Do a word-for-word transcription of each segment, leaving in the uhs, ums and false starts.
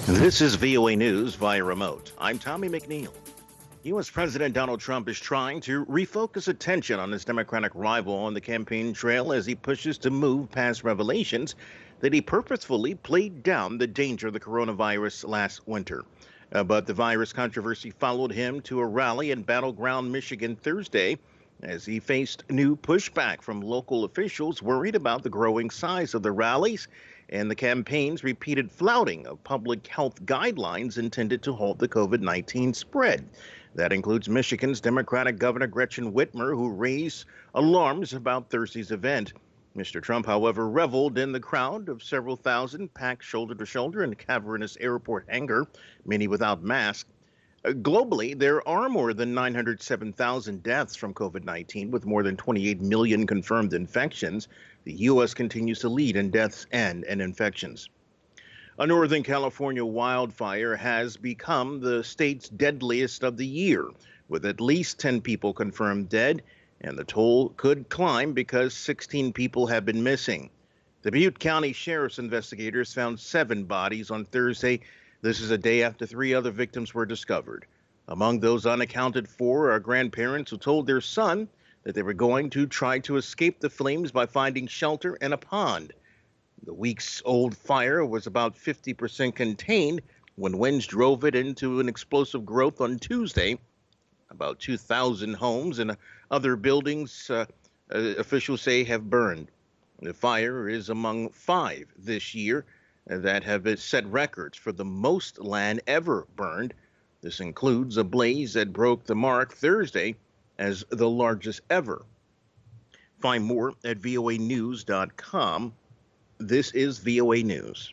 This is V O A News via remote. I'm Tommy McNeil. U S. President Donald Trump is trying to refocus attention on his Democratic rival on the campaign trail as he pushes to move past revelations that he purposefully played down the danger of the coronavirus last winter. Uh, but the virus controversy followed him to a rally in Battleground, Michigan Thursday as he faced new pushback from local officials worried about the growing size of the rallies and the campaign's repeated flouting of public health guidelines intended to halt the COVID nineteen spread. That includes Michigan's Democratic Governor Gretchen Whitmer, who raised alarms about Thursday's event. Mister Trump, however, reveled in the crowd of several thousand packed shoulder to shoulder in a cavernous airport hangar, many without masks. Uh, globally, there are more than nine hundred seven thousand deaths from COVID nineteen, with more than twenty-eight million confirmed infections. The U S continues to lead in deaths and in infections. A Northern California wildfire has become the state's deadliest of the year, with at least ten people confirmed dead, and the toll could climb because sixteen people have been missing. The Butte County Sheriff's investigators found seven bodies on Thursday. This is a day after three other victims were discovered. Among those unaccounted for are grandparents who told their son that they were going to try to escape the flames by finding shelter in a pond. The weeks-old fire was about fifty percent contained when winds drove it into an explosive growth on Tuesday. About two thousand homes and other buildings, uh, uh, officials say, have burned. The fire is among five this year that have set records for the most land ever burned. This includes a blaze that broke the mark Thursday as the largest ever. Find more at V O A news dot com. This is V O A News.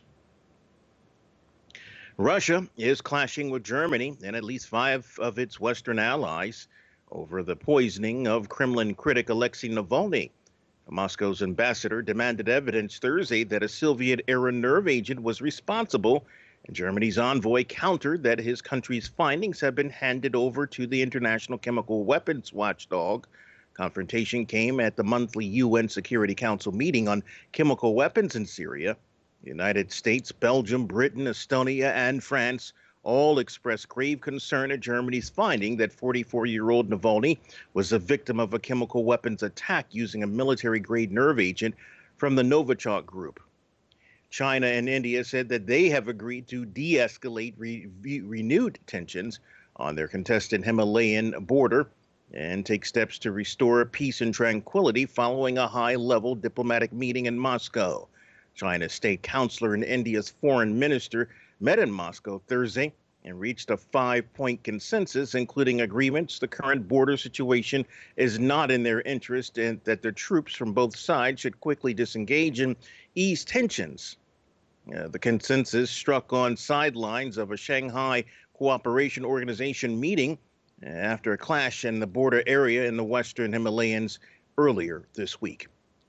Russia is clashing with Germany and at least five of its Western allies over the poisoning of Kremlin critic Alexei Navalny. Moscow's ambassador demanded evidence Thursday that a Soviet-era nerve agent was responsible, and Germany's envoy countered that his country's findings have been handed over to the International Chemical Weapons Watchdog. Confrontation came at the monthly U N Security Council meeting on chemical weapons in Syria. The United States, Belgium, Britain, Estonia, and France all expressed grave concern at Germany's finding that forty-four-year-old Navalny was a victim of a chemical weapons attack using a military-grade nerve agent from the Novichok group. China and India said that they have agreed to de-escalate re- re- renewed tensions on their contested Himalayan border and take steps to restore peace and tranquility following a high-level diplomatic meeting in Moscow. China's state counselor and India's foreign minister met in Moscow Thursday and reached a five-point consensus, including agreements the current border situation is not in their interest and that the troops from both sides should quickly disengage and ease tensions. Uh, the consensus struck on sidelines of a Shanghai Cooperation Organization meeting after a clash in the border area in the western Himalayas earlier this week.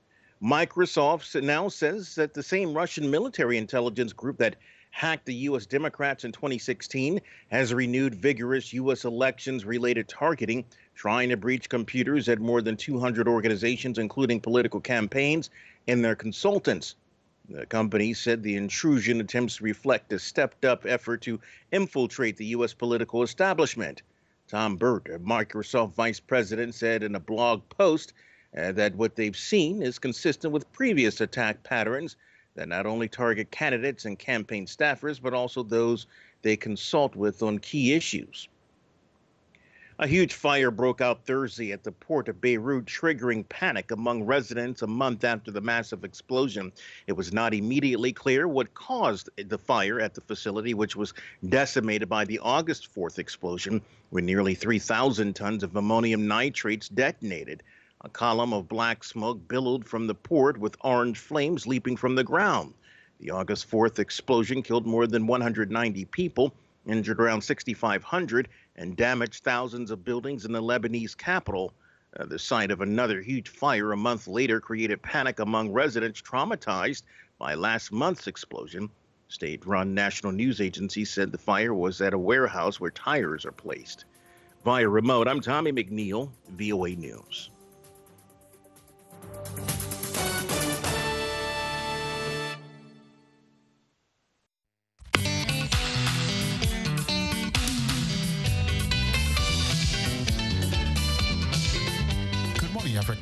Microsoft now says that the same Russian military intelligence group that hacked the U S Democrats in twenty sixteen has renewed vigorous U S elections-related targeting, trying to breach computers at more than two hundred organizations, including political campaigns and their consultants. The company said the intrusion attempts reflect a stepped-up effort to infiltrate the U S political establishment. Tom Burt, a Microsoft vice president, said in a blog post uh, that what they've seen is consistent with previous attack patterns that not only target candidates and campaign staffers, but also those they consult with on key issues. A huge fire broke out Thursday at the port of Beirut, triggering panic among residents a month after the massive explosion. It was not immediately clear what caused the fire at the facility, which was decimated by the August fourth explosion, when nearly three thousand tons of ammonium nitrates detonated. A column of black smoke billowed from the port with orange flames leaping from the ground. The August fourth explosion killed more than one hundred ninety people, injured around sixty-five hundred, and damaged thousands of buildings in the Lebanese capital. Uh, the sight of another huge fire a month later created panic among residents traumatized by last month's explosion. State-run national news agency said the fire was at a warehouse where tires are placed. Via remote, I'm Tommy McNeil, V O A News.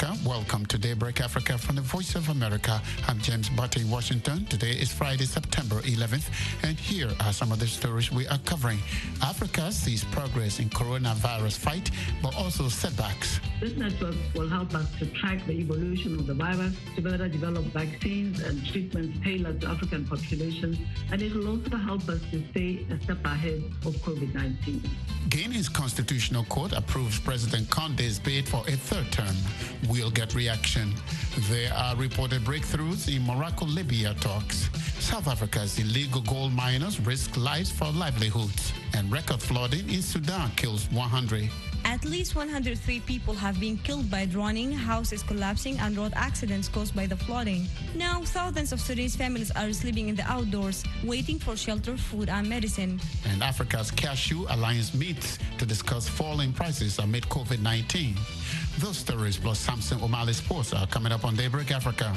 Africa. Welcome to Daybreak Africa from the Voice of America. I'm James Butte in Washington. Today is Friday, September eleventh, and here are some of the stories we are covering. Africa sees progress in coronavirus fight, but also setbacks. This network will help us to track the evolution of the virus, to better develop vaccines and treatments tailored to African populations, and it will also help us to stay a step ahead of COVID nineteen. Guinea's Constitutional Court approves President Conde's bid for a third term. We'll get reaction. There are reported breakthroughs in Morocco-Libya talks. South Africa's illegal gold miners risk lives for livelihoods. And record flooding in Sudan kills one hundred. At least one hundred three people have been killed by drowning, houses collapsing, and road accidents caused by the flooding. Now, thousands of Sudanese families are sleeping in the outdoors, waiting for shelter, food, and medicine. And Africa's Cashew Alliance meets to discuss falling prices amid COVID nineteen. Those stories plus Samson O'Malley Sports are coming up on Daybreak Africa.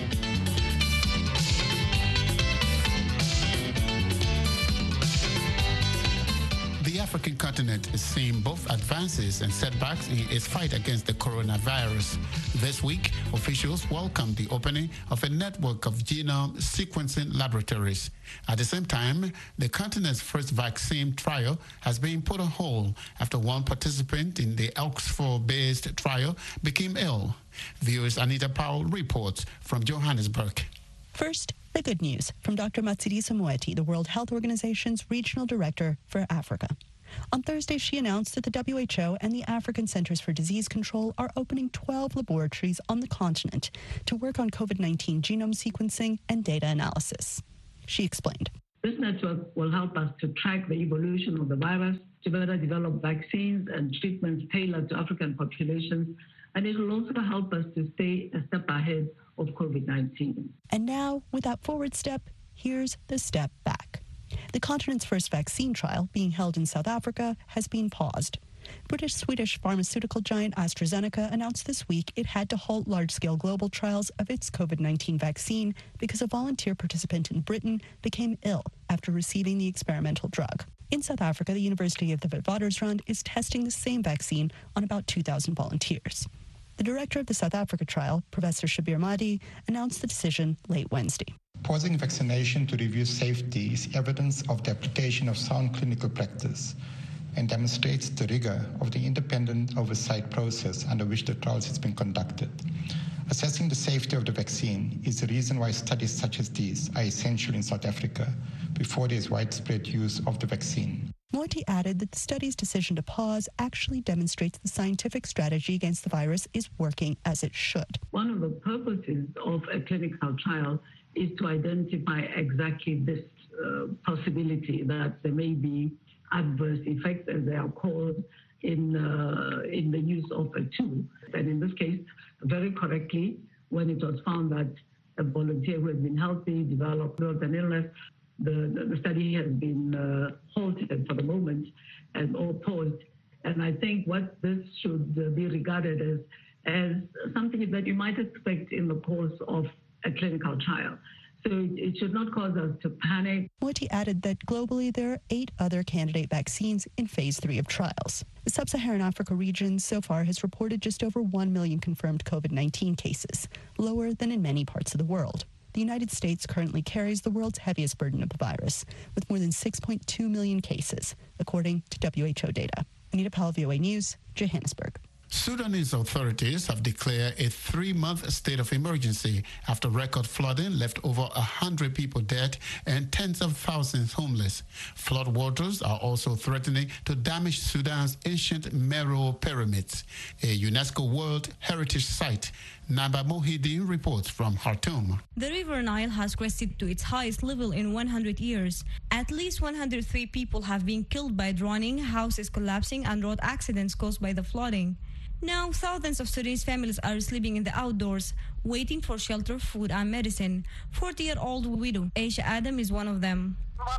The African continent is seeing both advances and setbacks in its fight against the coronavirus. This week, officials welcomed the opening of a network of genome sequencing laboratories. At the same time, the continent's first vaccine trial has been put on hold after one participant in the Oxford-based trial became ill. V O's Anita Powell reports from Johannesburg. First, the good news from Doctor Matshidiso Moeti, the World Health Organization's Regional Director for Africa. On Thursday, she announced that the W H O and the African Centers for Disease Control are opening twelve laboratories on the continent to work on COVID nineteen genome sequencing and data analysis. She explained. This network will help us to track the evolution of the virus, to better develop vaccines and treatments tailored to African populations, and it will also help us to stay a step ahead of COVID nineteen. And now, with that forward step, here's the step back. The continent's first vaccine trial, being held in South Africa, has been paused. British-Swedish pharmaceutical giant AstraZeneca announced this week it had to halt large-scale global trials of its COVID nineteen vaccine because a volunteer participant in Britain became ill after receiving the experimental drug. In South Africa, the University of the Witwatersrand is testing the same vaccine on about two thousand volunteers. The director of the South Africa trial, Professor Shabir Mahdi, announced the decision late Wednesday. Pausing vaccination to review safety is evidence of the application of sound clinical practice and demonstrates the rigor of the independent oversight process under which the trials has been conducted. Assessing the safety of the vaccine is the reason why studies such as these are essential in South Africa before there is widespread use of the vaccine. Moeti added that the study's decision to pause actually demonstrates the scientific strategy against the virus is working as it should. One of the purposes of a clinical trial is to identify exactly this uh, possibility that there may be adverse effects, as they are called, in uh, in the use of a tool. And in this case, very correctly, when it was found that a volunteer who has been healthy developed an illness, the, the study has been uh, halted for the moment and or paused. And I think what this should uh, be regarded as, as something that you might expect in the course of a clinical trial. So it should not cause us to panic. Moeti added that globally there are eight other candidate vaccines in phase three of trials. The sub-Saharan Africa region so far has reported just over one million confirmed COVID nineteen cases, lower than in many parts of the world. The United States currently carries the world's heaviest burden of the virus, with more than six point two million cases, according to W H O data. Anita Powell, V O A News, Johannesburg. Sudanese authorities have declared a three-month state of emergency after record flooding left over one hundred people dead and tens of thousands homeless. Floodwaters are also threatening to damage Sudan's ancient Meroe pyramids, a UNESCO World Heritage Site. Naba Mohideen reports from Khartoum. The River Nile has crested to its highest level in one hundred years. At least one hundred three people have been killed by drowning, houses collapsing, and road accidents caused by the flooding. Now, thousands of Sudanese families are sleeping in the outdoors, waiting for shelter, food, and medicine. forty-year-old widow Aisha Adam is one of them.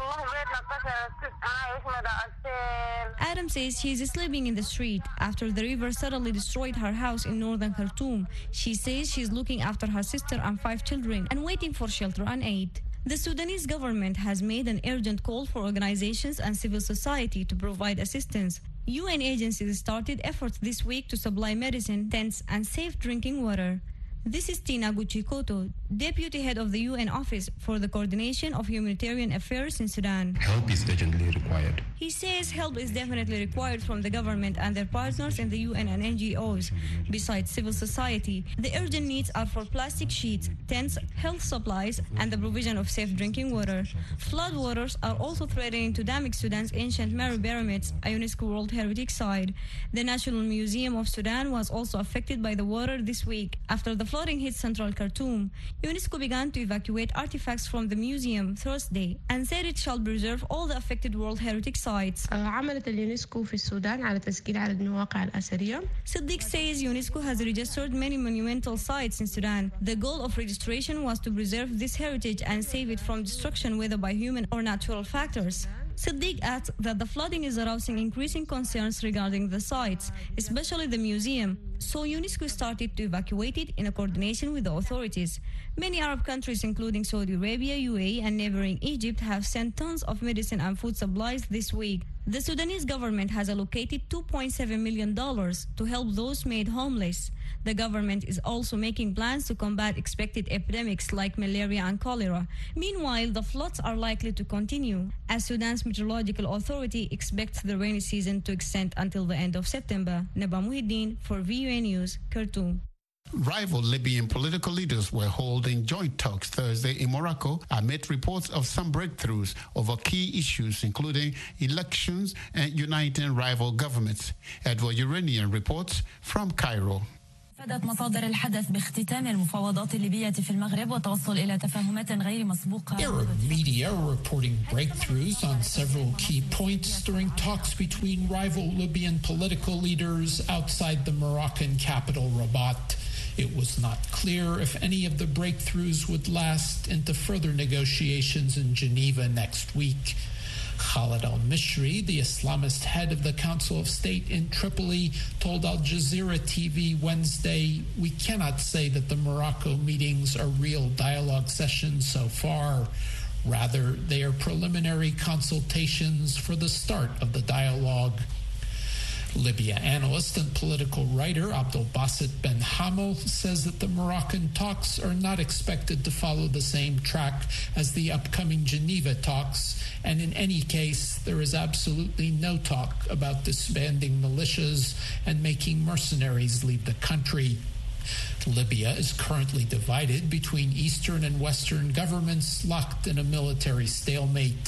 Adam says she is sleeping in the street after the river suddenly destroyed her house in northern Khartoum. She says she is looking after her sister and five children and waiting for shelter and aid. The Sudanese government has made an urgent call for organizations and civil society to provide assistance. U N agencies started efforts this week to supply medicine, tents, and safe drinking water. This is Tina Guchikoto, Deputy Head of the U N Office for the Coordination of Humanitarian Affairs in Sudan. Help is urgently required. He says help is definitely required from the government and their partners in the U N and N G Os. Besides civil society, the urgent needs are for plastic sheets, tents, health supplies, and the provision of safe drinking water. Flood waters are also threatening to damage Sudan's ancient Meru pyramids, a UNESCO World Heritage Site. The National Museum of Sudan was also affected by the water this week after the flooding hit central Khartoum. UNESCO began to evacuate artifacts from the museum Thursday and said it shall preserve all the affected World Heritage Sites. عملت اليونسكو في السودان على تسجيل عدد المواقع الأثرية. Siddiq says UNESCO has registered many monumental sites in Sudan. The goal of registration was to preserve this heritage and save it from destruction, whether by human or natural factors. Siddiq adds that the flooding is arousing increasing concerns regarding the sites, especially the museum, so UNESCO started to evacuate it in a coordination with the authorities. Many Arab countries, including Saudi Arabia, U A E, and neighboring Egypt, have sent tons of medicine and food supplies this week. The Sudanese government has allocated two point seven million dollars to help those made homeless. The government is also making plans to combat expected epidemics like malaria and cholera. Meanwhile, the floods are likely to continue, as Sudan's Meteorological Authority expects the rainy season to extend until the end of September. Naba Muhiddin for V U A News, Khartoum. Rival Libyan political leaders were holding joint talks Thursday in Morocco amid reports of some breakthroughs over key issues, including elections and uniting rival governments. Edward Uranian reports from Cairo. أفادت مصادر الحدث باختتام المفاوضات الليبية في المغرب وتوصل إلى تفاهمات غير مسبوقة. Arab media are reporting breakthroughs on several key points during talks between rival Libyan political leaders outside the Moroccan capital Rabat. It was not clear if any of the breakthroughs would last into further negotiations in Geneva next week. Khalid al-Mishri, the Islamist head of the Council of State in Tripoli, told Al Jazeera T V Wednesday, "We cannot say that the Morocco meetings are real dialogue sessions so far. Rather, they are preliminary consultations for the start of the dialogue." Libya analyst and political writer Abdel Basit Ben Hamel says that the Moroccan talks are not expected to follow the same track as the upcoming Geneva talks, and in any case, there is absolutely no talk about disbanding militias and making mercenaries leave the country. Libya is currently divided between Eastern and Western governments locked in a military stalemate.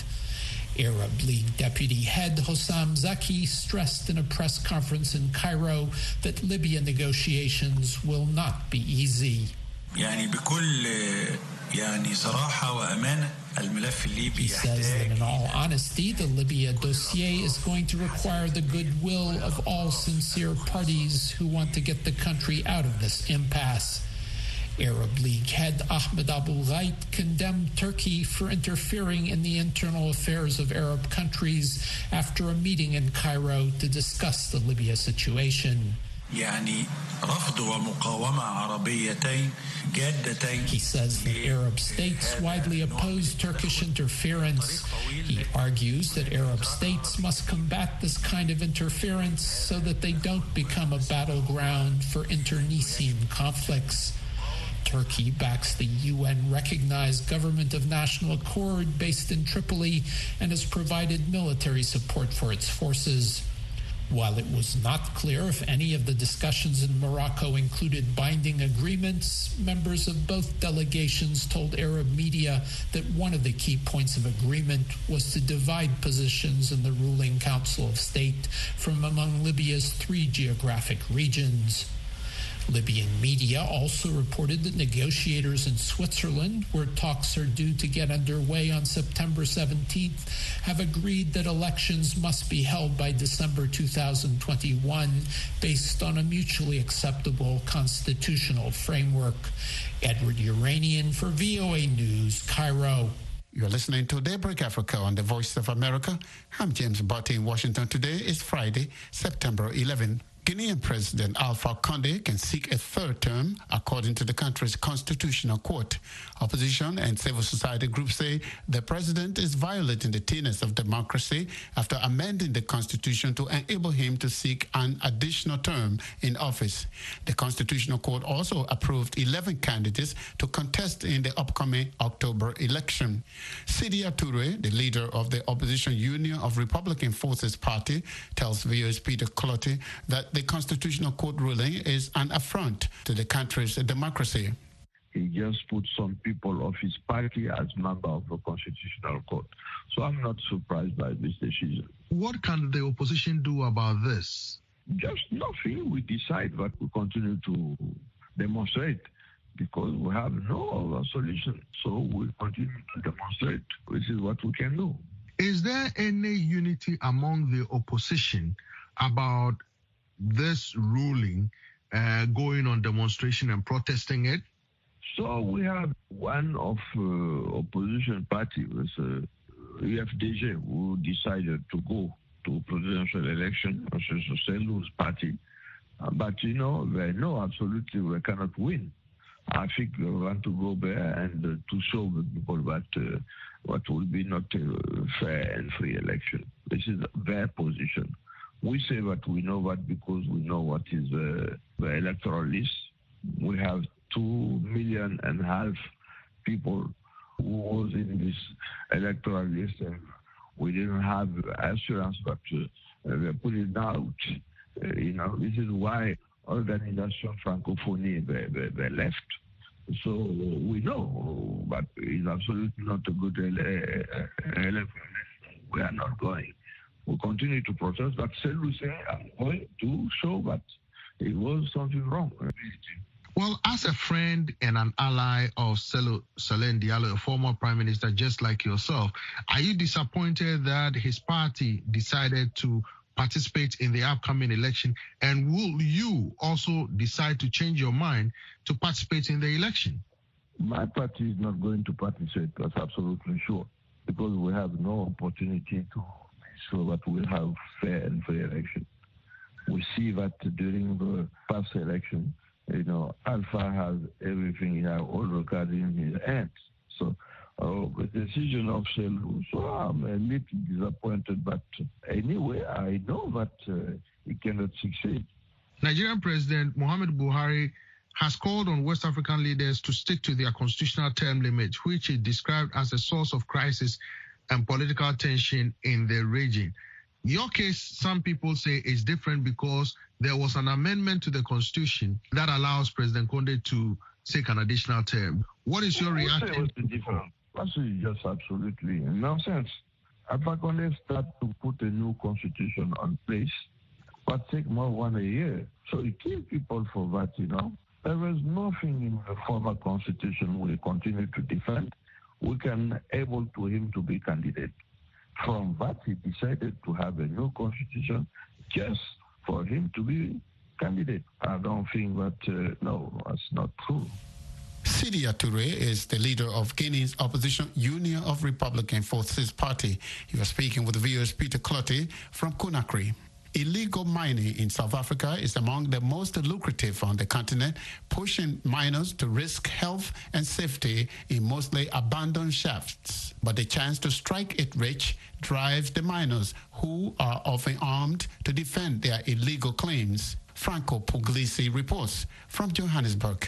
Arab League deputy head Hossam Zaki stressed in a press conference in Cairo that Libya negotiations will not be easy. يعني بكل يعني صراحة وأمانة الملف الليبي He says that in all honesty, the Libya dossier is going to require the goodwill of all sincere parties who want to get the country out of this impasse. Arab League head Ahmed Abul Ghait condemned Turkey for interfering in the internal affairs of Arab countries after a meeting in Cairo to discuss the Libya situation. يعني رفض ومقاومة عربيتين جادتين. He says the Arab states widely oppose Turkish interference. He argues that Arab states must combat this kind of interference so that they don't become a battleground for internecine conflicts. Turkey backs the U N-recognized Government of National Accord based in Tripoli and has provided military support for its forces. While it was not clear if any of the discussions in Morocco included binding agreements, members of both delegations told Arab media that one of the key points of agreement was to divide positions in the ruling Council of State from among Libya's three geographic regions. Libyan media also reported that negotiators in Switzerland, where talks are due to get underway on September seventeenth, have agreed that elections must be held by December two thousand twenty-one based on a mutually acceptable constitutional framework. Edward Uranian for V O A News, Cairo. You're listening to Daybreak Africa on the Voice of America. I'm James Barty in Washington. Today is Friday, September eleventh. Guinean President Alpha Condé can seek a third term, according to the country's constitutional court. Opposition and civil society groups say the president is violating the tenets of democracy after amending the constitution to enable him to seek an additional term in office. The constitutional court also approved eleven candidates to contest in the upcoming October election. Sidia Toure, the leader of the opposition Union of Republican Forces Party, tells V O A's Peter Clotty that the constitutional court ruling is an affront to the country's democracy. He just put some people of his party as member of the constitutional court. So I'm not surprised by this decision. What can the opposition do about this? Just nothing. We decide that we continue to demonstrate because we have no other solution. So we continue to demonstrate. This is what we can do. Is there any unity among the opposition about this ruling, uh, going on demonstration and protesting it? So we have one of uh, opposition party, was uh, U F D G, who decided to go to presidential election, versus the Sellou's party. Uh, but, you know, they know absolutely we cannot win. I think we want to go there and uh, to show the people that uh, what will be not a fair and free election. This is their position. We say that we know that because we know what is uh, the electoral list. We have two million and a half people who was in this electoral list, and we didn't have assurance that uh, they put it out. Uh, you know, this is why Organisation Francophonie they, they, they left. So we know, but it's absolutely not a good election. We are not going. We continue to protest, but Sellou say I'm going to show that it was something wrong. Well, as a friend and an ally of Sellou Salin Diallo, a former prime minister just like yourself, are you disappointed that his party decided to participate in the upcoming election? And will you also decide to change your mind to participate in the election? My party is not going to participate, that's absolutely sure, because we have no opportunity to ensure that we'll have fair and free election. We see that during the past election, you know, Alpha has everything, he has all the cards in his hands. So uh, the decision of Sellou, so I'm a little disappointed, but anyway, I know that uh, he cannot succeed. Nigerian President Muhammadu Buhari has called on West African leaders to stick to their constitutional term limit, which he described as a source of crisis and political tension in the region. Your case, some people say, is different because there was an amendment to the constitution that allows President Condé to take an additional term. What is your reaction? That's just absolutely nonsense. Alpha Condé started to put a new constitution on place, but take more than one a year. So he killed people for that, you know. There is nothing in the former constitution we continue to defend. We can able to him to be candidate. From that, he decided to have a new constitution just for him to be candidate. I don't think that, uh, no, that's not true. Sidia Toure is the leader of Guinea's opposition Union of Republican Forces Party. He was speaking with V O A's Peter Clotty from Conakry. Illegal mining in South Africa is among the most lucrative on the continent, pushing miners to risk health and safety in mostly abandoned shafts. But the chance to strike it rich drives the miners, who are often armed, to defend their illegal claims. Franco Puglisi reports from Johannesburg.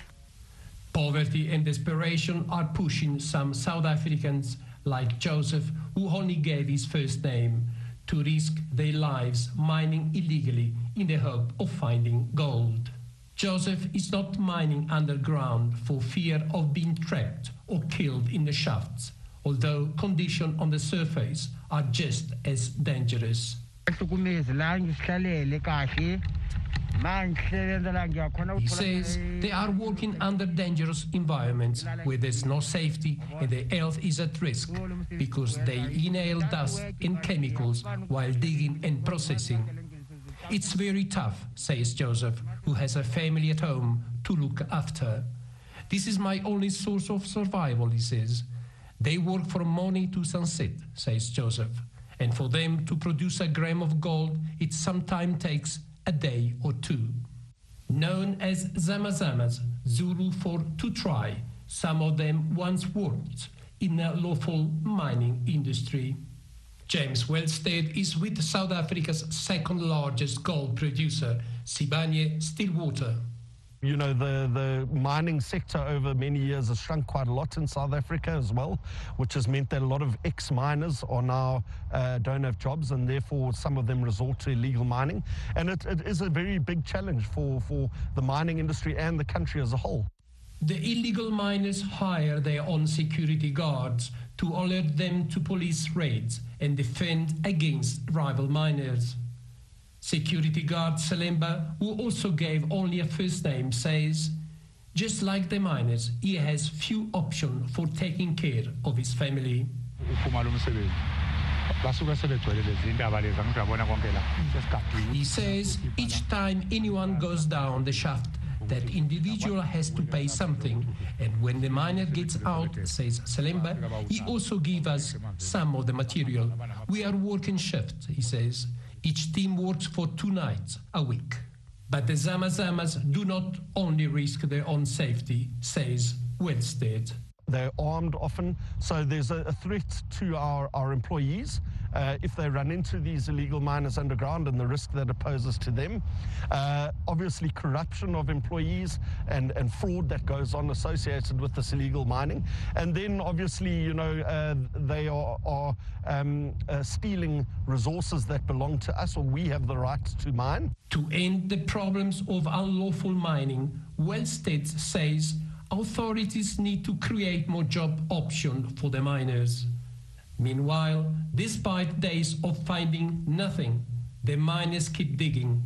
Poverty and desperation are pushing some South Africans like Joseph, who only gave his first name, to risk their lives mining illegally in the hope of finding gold. Joseph is not mining underground for fear of being trapped or killed in the shafts, although conditions on the surface are just as dangerous. He says they are working under dangerous environments where there's no safety and their health is at risk because they inhale dust and chemicals while digging and processing. It's very tough, says Joseph, who has a family at home to look after. This is my only source of survival, he says. They work from morning to sunset, says Joseph, and for them to produce a gram of gold, it sometimes takes a day or two. Known as Zamazamas, Zulu for to try, some of them once worked in the lawful mining industry. James Wellstead is with South Africa's second largest gold producer, Sibanye-Stillwater. You know, the, the mining sector over many years has shrunk quite a lot in South Africa as well, which has meant that a lot of ex-miners are now uh, don't have jobs, and therefore some of them resort to illegal mining. And it, it is a very big challenge for, for the mining industry and the country as a whole. The illegal miners hire their own security guards to alert them to police raids and defend against rival miners. Security guard Selemba, who also gave only a first name, says, just like the miners, he has few options for taking care of his family. He says each time anyone goes down the shaft, that individual has to pay something, and when the miner gets out, says Selemba, he also gives us some of the material. We are working shifts, he says. Each team works for two nights a week. But the Zamazamas do not only risk their own safety, says Wellstead. They're armed often, so there's a, a threat to our, our employees uh, if they run into these illegal miners underground and the risk that it poses to them. Uh, obviously, corruption of employees and, and fraud that goes on associated with this illegal mining. And then, obviously, you know, uh, they are, are um, uh, stealing resources that belong to us, or we have the right to mine. To end the problems of unlawful mining, Wellstead says authorities need to create more job options for the miners. Meanwhile, despite days of finding nothing, the miners keep digging.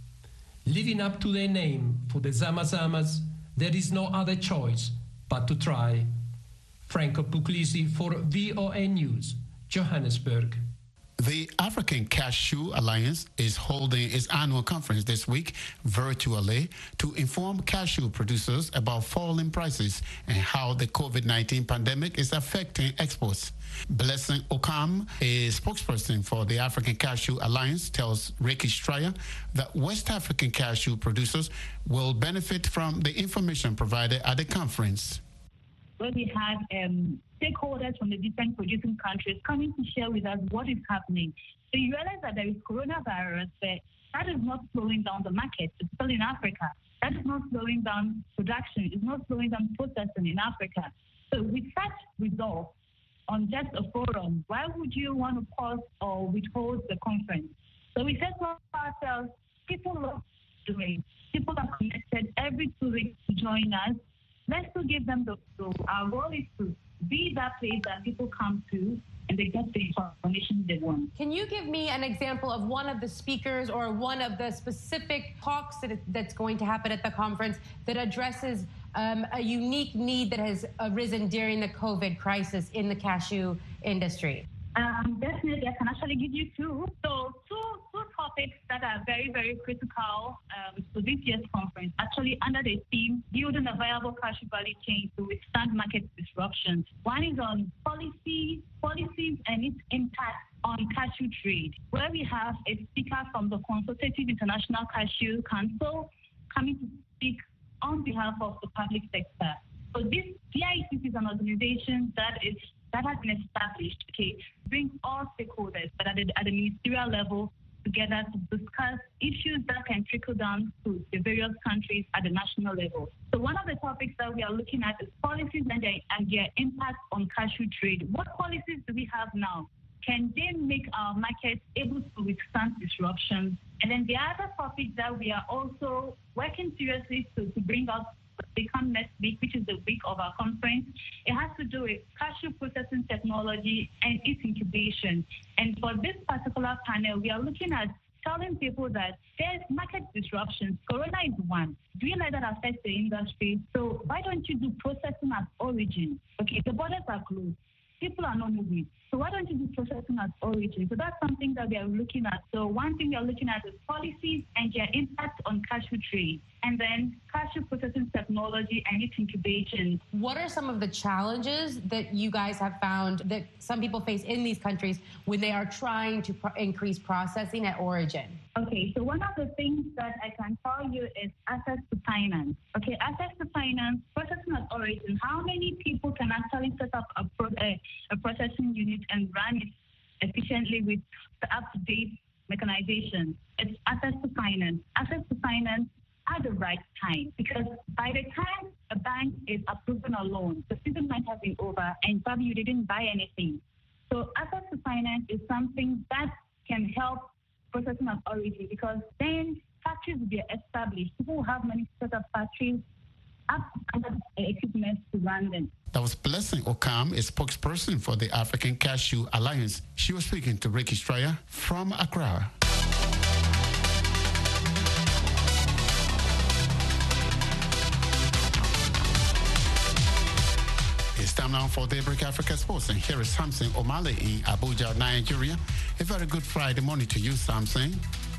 Living up to their name, for the Zamazamas, there is no other choice but to try. Franco Puglisi for V O A News, Johannesburg. The African Cashew Alliance is holding its annual conference this week virtually to inform cashew producers about falling prices and how the COVID nineteen pandemic is affecting exports. Blessing Okam, a spokesperson for the African Cashew Alliance, tells Ricky Stryer that West African cashew producers will benefit from the information provided at the conference. Where we had um, stakeholders from the different producing countries coming to share with us what is happening. So you realize that there is coronavirus, but that is not slowing down the market, especially in Africa. That is not slowing down production. It's not slowing down processing in Africa. So with such resolve on just a forum, why would you want to pause or withhold the conference? So we said to ourselves, people love doing. People are connected every two weeks to join us. Let's still give them the flow. Our goal is to be that place that people come to and they get the information they want. Can you give me an example of one of the speakers or one of the specific talks that that's going to happen at the conference that addresses um, a unique need that has arisen during the COVID crisis in the cashew industry? Um, definitely, I can actually give you two. So two, two topics that are very, very critical um, to this year's conference, actually under the theme, building a viable cashew value chain to withstand market disruptions. One is on policy, policies and its impact on cashew trade, where we have a speaker from the Consultative International Cashew Council coming to speak on behalf of the public sector. So this C I C C is an organization that is that has been established, okay, brings all stakeholders, but at the, at the ministerial level, together to discuss issues that can trickle down to the various countries at the national level. So one of the topics that we are looking at is policies and their, and their impact on cashew trade. What policies do we have now? Can they make our markets able to withstand disruptions? And then the other topic that we are also working seriously to, to bring out become next week, which is the week of our conference. It has to do with cashew processing technology and its incubation. And for this particular panel, we are looking at telling people that there's market disruptions. Corona is one. Do you let that affect the industry? So why don't you do processing at origin? Okay, the borders are closed. People are not moving. So why don't you do processing at origin? So that's something that we are looking at. So one thing we are looking at is policies and their impact on cashew trade, and then cashew processing technology and its incubation. What are some of the challenges that you guys have found that some people face in these countries when they are trying to pro- increase processing at origin? Okay, so one of the things that I can tell you is access to finance. Okay, access to finance, processing at origin. How many people can actually set up a, pro- a, a processing unit and run it efficiently with the up-to-date mechanization? It's access to finance. Access to finance at the right time, because by the time a bank is approving a loan, the season might have been over and probably you didn't buy anything. So access to finance is something that can help processing of origin, because then factories will be established. People will have money to set up factories, up under equipment to run them. That was Blessing Okam, a spokesperson for the African Cashew Alliance. She was speaking to Ricky Stryer from Accra. It's time now for Daybreak Africa Sports, and here is Samson Omale in Abuja, Nigeria. A very good Friday morning to you, Samson.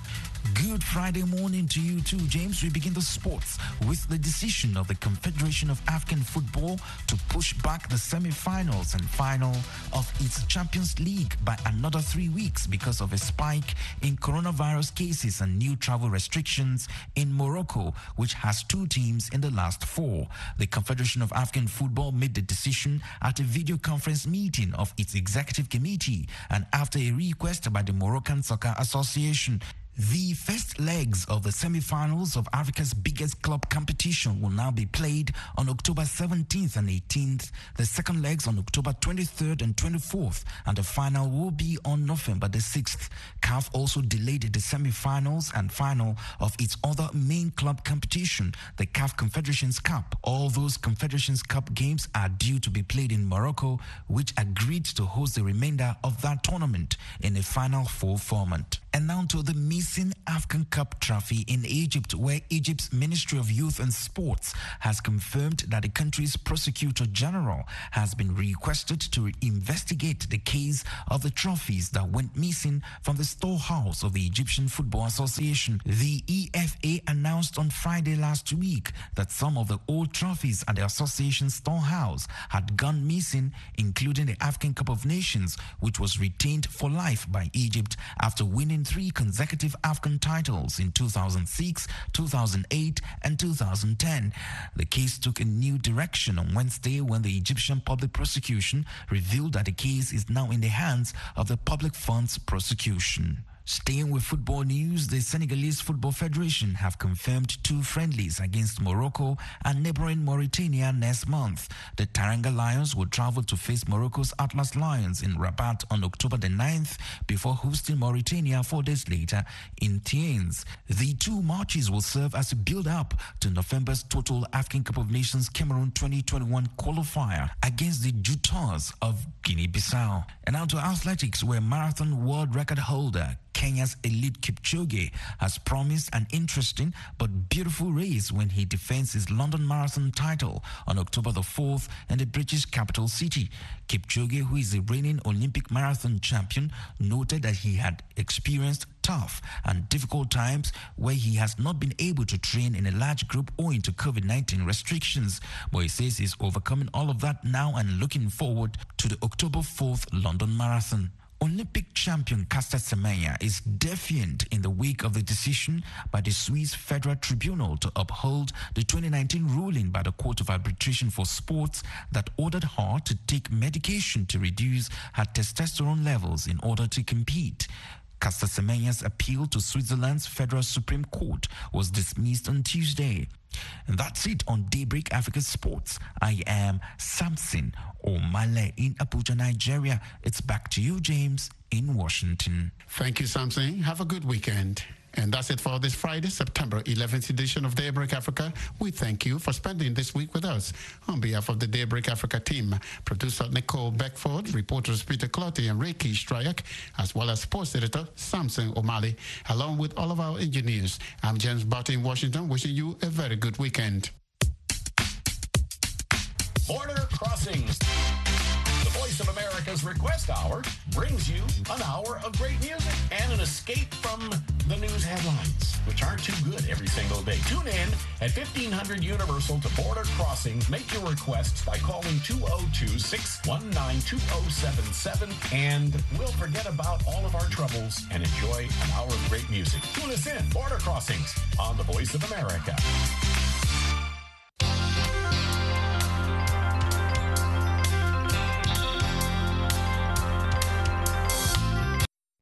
Good Friday morning to you too, James. We begin the sports with the decision of the Confederation of African Football to push back the semi-finals and final of its Champions League by another three weeks because of a spike in coronavirus cases and new travel restrictions in Morocco, which has two teams in the last four. The Confederation of African Football made the decision at a video conference meeting of its executive committee and after a request by the Moroccan Soccer Association. The first legs of the semi-finals of Africa's biggest club competition will now be played on October seventeenth and eighteenth, the second legs on October twenty-third and twenty-fourth, and the final will be on November the sixth. C A F also delayed the semi-finals and final of its other main club competition, the C A F Confederations Cup. All those Confederations Cup games are due to be played in Morocco, which agreed to host the remainder of that tournament in a Final Four format. And now to the missing African Cup trophy in Egypt, where Egypt's Ministry of Youth and Sports has confirmed that the country's Prosecutor General has been requested to investigate the case of the trophies that went missing from the storehouse of the Egyptian Football Association. The E F A announced on Friday last week that some of the old trophies at the association's storehouse had gone missing, including the African Cup of Nations, which was retained for life by Egypt after winning three consecutive African titles in two thousand six, two thousand eight, and two thousand ten. The case took a new direction on Wednesday when the Egyptian Public Prosecution revealed that the case is now in the hands of the Public Funds Prosecution. Staying with football news, the Senegalese Football Federation have confirmed two friendlies against Morocco and neighboring Mauritania next month. The Taranga Lions will travel to face Morocco's Atlas Lions in Rabat on October the ninth before hosting Mauritania four days later in Tienz. The two matches will serve as a build-up to November's Total African Cup of Nations Cameroon twenty twenty-one qualifier against the Jutars of Guinea-Bissau. And now to athletics, where marathon world record holder Kenya's Eliud Kipchoge has promised an interesting but beautiful race when he defends his London Marathon title on October the fourth in the British capital city. Kipchoge, who is the reigning Olympic marathon champion, noted that he had experienced tough and difficult times where he has not been able to train in a large group owing to COVID nineteen restrictions, but he says he's overcoming all of that now and looking forward to the October fourth London Marathon. Olympic champion Caster Semenya is defiant in the wake of the decision by the Swiss Federal Tribunal to uphold the twenty nineteen ruling by the Court of Arbitration for Sports that ordered her to take medication to reduce her testosterone levels in order to compete. Caster Semenya's appeal to Switzerland's Federal Supreme Court was dismissed on Tuesday. And that's it on Daybreak Africa Sports. I am Samson Omale in Abuja, Nigeria. It's back to you, James, in Washington. Thank you, Samson. Have a good weekend. And that's it for this Friday, September eleventh edition of Daybreak Africa. We thank you for spending this week with us. On behalf of the Daybreak Africa team, producer Nicole Beckford, reporters Peter Clotty and Ricky Stryak, as well as sports editor Samson Omale, along with all of our engineers, I'm James Barton in Washington, wishing you a very good weekend. Border Crossings, the voice Voice of America's Request Hour brings you an hour of great music and an escape from the news headlines, which aren't too good every single day. Tune in at fifteen hundred Universal to Border Crossings. Make your requests by calling two oh two, six one nine, two oh seven seven, and we'll forget about all of our troubles and enjoy an hour of great music. Tune us in, Border Crossings, on the Voice of America.